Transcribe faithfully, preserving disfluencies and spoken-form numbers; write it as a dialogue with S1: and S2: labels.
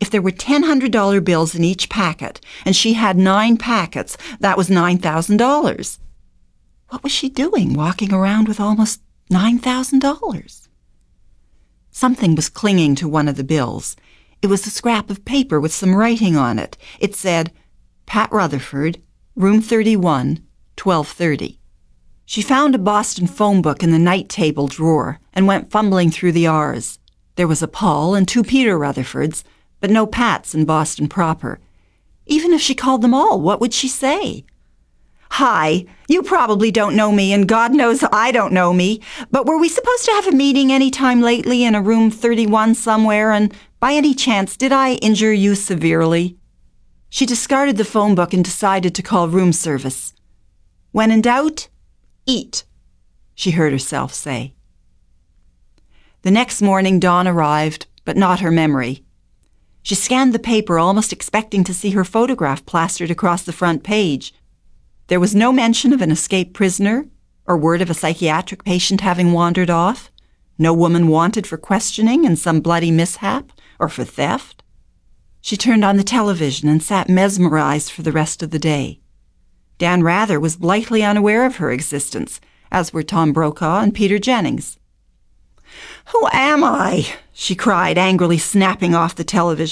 S1: If there were ten one hundred dollar bills in each packet, and she had nine packets, that was nine thousand dollars. What was she doing, walking around with almost nine thousand dollars? Something was clinging to one of the bills. It was a scrap of paper with some writing on it. It said, Pat Rutherford, room thirty-one, twelve thirty. She found a Boston phone book in the night table drawer and went fumbling through the R's. There was a Paul and two Peter Rutherfords, but no Pats in Boston proper. Even if she called them all, what would she say? Hi, you probably don't know me, and God knows I don't know me, but were we supposed to have a meeting any time lately in a room thirty-one somewhere, and by any chance did I injure you severely? She discarded the phone book and decided to call room service. When in doubt, eat, she heard herself say. The next morning Dawn arrived, but not her memory. She scanned the paper, almost expecting to see her photograph plastered across the front page. There was no mention of an escaped prisoner, or word of a psychiatric patient having wandered off, no woman wanted for questioning in some bloody mishap, or for theft. She turned on the television and sat mesmerized for the rest of the day. Dan Rather was blithely unaware of her existence, as were Tom Brokaw and Peter Jennings. "Who am I?" she cried, angrily snapping off the television.